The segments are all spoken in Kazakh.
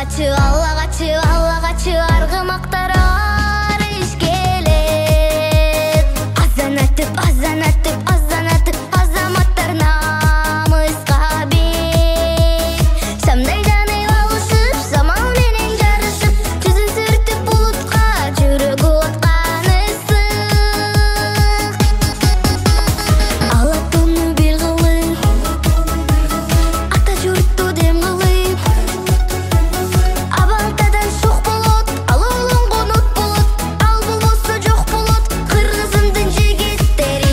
аллағачы арғымақтар ішкелет. Азан атып азаматтар намысқа бет. Самдай жаны алышып, самал менен жарышып, жүзін сүртіп бұлытқа, жүрегі отқан ысық. Алатуны бел қылып, ата жұртты дем қылып, абалтадан шоқ болот, ал олың қонот болот, ал бұл болса жоқ болот, қырғызымдың жігіттері.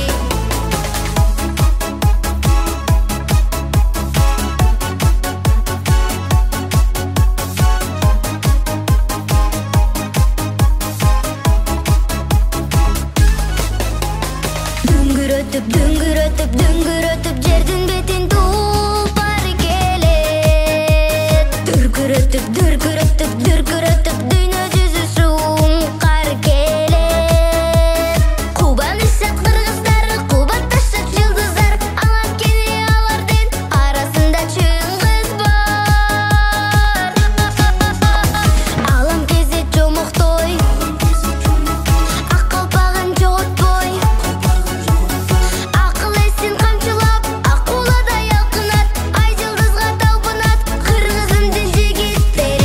Дүңгүрөтүп жердин бетин тупар келет. Дүркүрөтүп дүйнө жүзү суңкар келет. Кубанышат кыргыздар, кубатташат жылдыздар, алам кени алардын арасында чыңгыз бар. Алам кезет жомоктой, ак калпагын жоготпой, акыл эсин камчылап, акуладай алкынат, ай жылдызга талпынат, кыргызымдын жигиттери.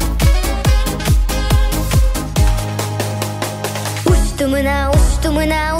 Учту мына